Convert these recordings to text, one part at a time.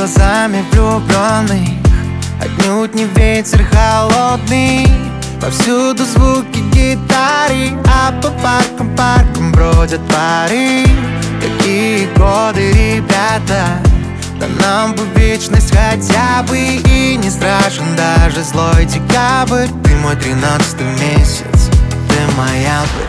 глазами влюбленных, отнюдь не ветер холодный. Повсюду звуки гитары, а по паркам бродят пары. Какие годы, ребята, да нам бы вечность хотя бы. И не страшен даже злой декабрь. Ты мой 13-й месяц, ты ноябрь.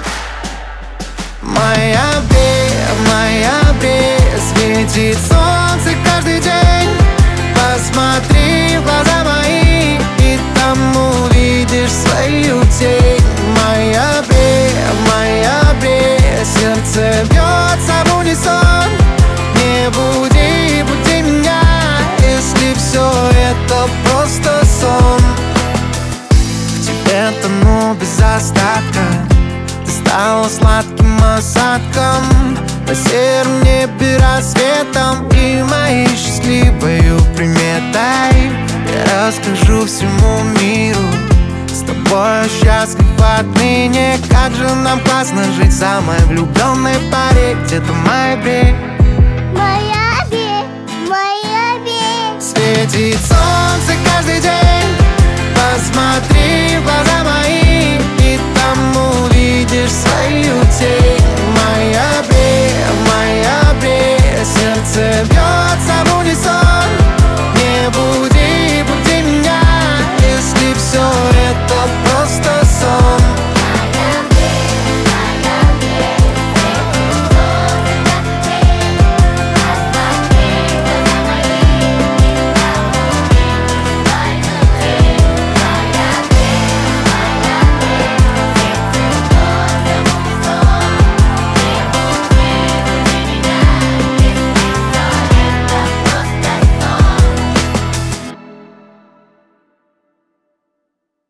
В ноябре светит солнце каждый день. Посмотри в глаза мои, и там увидишь свою тень. В ноябре сердце бьется в унисон. Не буди меня, если все это просто сон. В тебе тону без остатка, ты стала сладким осадком на сером небе рассветом и моей счастливою приметой. Я расскажу всему миру, с тобой счастлив отныне. Как же нам классно жить в самой влюбленной паре, где-то в ноябре. Светит солнце каждый день. Посмотри в глаза мои,